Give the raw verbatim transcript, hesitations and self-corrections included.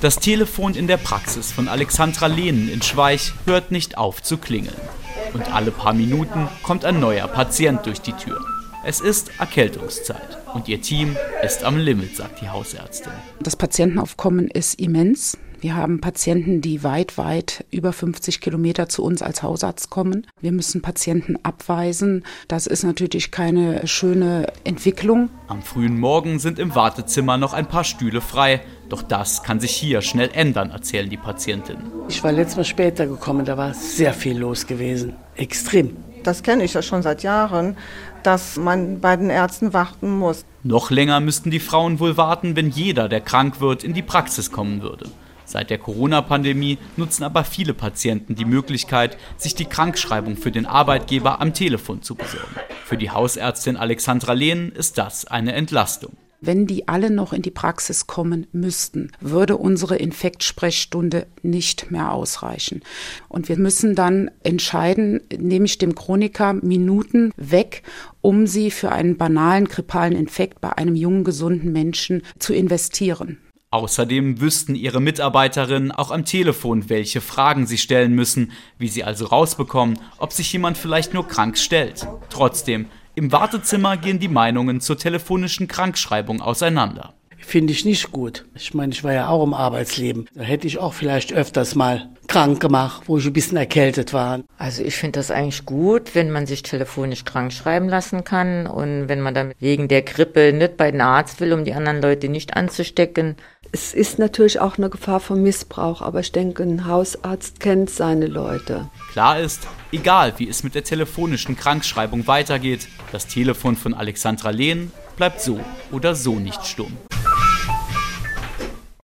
Das Telefon in der Praxis von Alexandra Lehnen in Schweich hört nicht auf zu klingeln. Und alle paar Minuten kommt ein neuer Patient durch die Tür. Es ist Erkältungszeit und ihr Team ist am Limit, sagt die Hausärztin. Das Patientenaufkommen ist immens. Wir haben Patienten, die weit, weit über fünfzig Kilometer zu uns als Hausarzt kommen. Wir müssen Patienten abweisen. Das ist natürlich keine schöne Entwicklung. Am frühen Morgen sind im Wartezimmer noch ein paar Stühle frei. Doch das kann sich hier schnell ändern, erzählen die Patientinnen. Ich war letztes Mal später gekommen, da war sehr viel los gewesen. Extrem. Das kenne ich ja schon seit Jahren, dass man bei den Ärzten warten muss. Noch länger müssten die Frauen wohl warten, wenn jeder, der krank wird, in die Praxis kommen würde. Seit der Corona-Pandemie nutzen aber viele Patienten die Möglichkeit, sich die Krankschreibung für den Arbeitgeber am Telefon zu besorgen. Für die Hausärztin Alexandra Lehnen ist das eine Entlastung. Wenn die alle noch in die Praxis kommen müssten, würde unsere Infektsprechstunde nicht mehr ausreichen. Und wir müssen dann entscheiden, nehme ich dem Chroniker Minuten weg, um sie für einen banalen grippalen Infekt bei einem jungen, gesunden Menschen zu investieren. Außerdem wüssten ihre Mitarbeiterinnen auch am Telefon, welche Fragen sie stellen müssen, wie sie also rausbekommen, ob sich jemand vielleicht nur krank stellt. Trotzdem, im Wartezimmer gehen die Meinungen zur telefonischen Krankschreibung auseinander. Finde ich nicht gut. Ich meine, ich war ja auch im Arbeitsleben. Da hätte ich auch vielleicht öfters mal krank gemacht, wo ich ein bisschen erkältet war. Also ich finde das eigentlich gut, wenn man sich telefonisch krank schreiben lassen kann und wenn man dann wegen der Grippe nicht bei den Arzt will, um die anderen Leute nicht anzustecken. Es ist natürlich auch eine Gefahr von Missbrauch, aber ich denke, ein Hausarzt kennt seine Leute. Klar ist, egal wie es mit der telefonischen Krankschreibung weitergeht, das Telefon von Alexandra Lehnen bleibt so oder so nicht stumm.